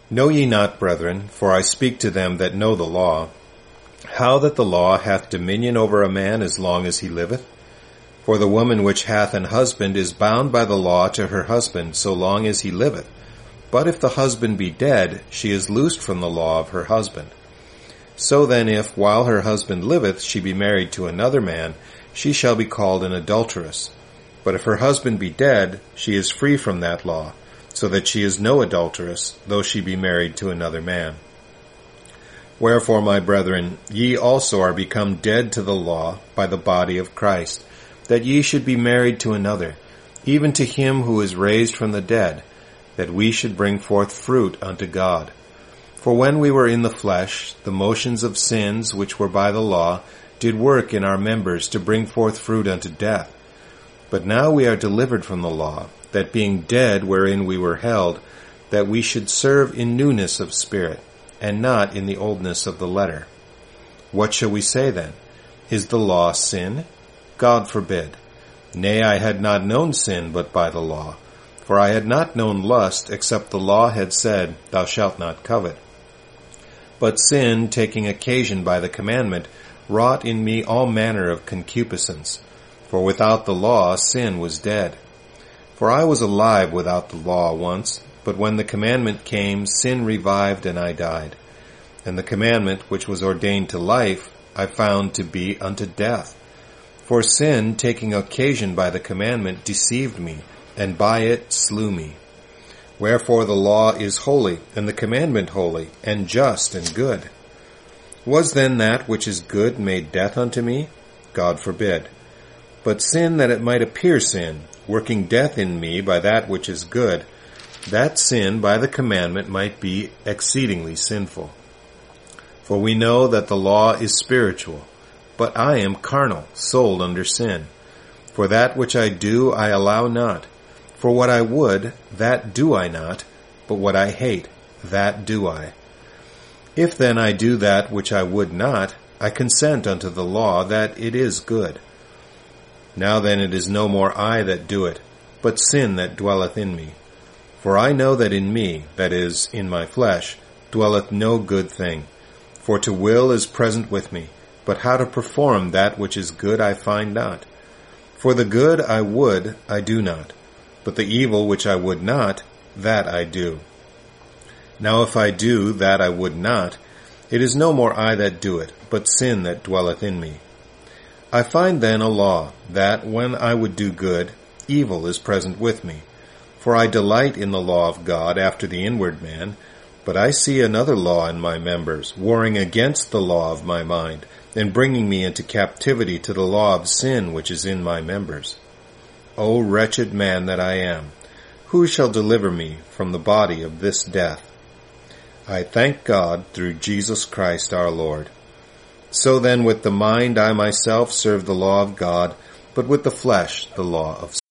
Know ye not, brethren, for I speak to them that know the law, how that the law hath dominion over a man as long as he liveth? For the woman which hath an husband is bound by the law to her husband so long as he liveth. But if the husband be dead, she is loosed from the law of her husband. So then if, while her husband liveth, she be married to another man, she shall be called an adulteress. But if her husband be dead, she is free from that law, so that she is no adulteress, though she be married to another man. Wherefore, my brethren, ye also are become dead to the law by the body of Christ, that ye should be married to another, even to him who is raised from the dead, that we should bring forth fruit unto God. For when we were in the flesh, the motions of sins which were by the law did work in our members to bring forth fruit unto death. But now we are delivered from the law, that being dead wherein we were held, that we should serve in newness of spirit, and not in the oldness of the letter. What shall we say then? Is the law sin? God forbid. Nay, I had not known sin but by the law. For I had not known lust, except the law had said, Thou shalt not covet. But sin, taking occasion by the commandment, wrought in me all manner of concupiscence. For without the law sin was dead. For I was alive without the law once, but when the commandment came, sin revived, and I died. And the commandment, which was ordained to life, I found to be unto death. For sin, taking occasion by the commandment, deceived me, and by it slew me. Wherefore the law is holy, and the commandment holy, and just, and good. Was then that which is good made death unto me? God forbid. But sin, that it might appear sin, working death in me by that which is good, that sin by the commandment might be exceedingly sinful. For we know that the law is spiritual, but I am carnal, sold under sin. For that which I do I allow not. For what I would, that do I not, but what I hate, that do I. If then I do that which I would not, I consent unto the law that it is good. Now then it is no more I that do it, but sin that dwelleth in me. For I know that in me, that is, in my flesh, dwelleth no good thing. For to will is present with me, but how to perform that which is good I find not. For the good I would, I do not, but the evil which I would not, that I do. Now if I do that I would not, it is no more I that do it, but sin that dwelleth in me. I find then a law, that when I would do good, evil is present with me. For I delight in the law of God after the inward man, but I see another law in my members, warring against the law of my mind, and bringing me into captivity to the law of sin which is in my members. O wretched man that I am, who shall deliver me from the body of this death? I thank God through Jesus Christ our Lord. So then with the mind I myself serve the law of God, but with the flesh the law of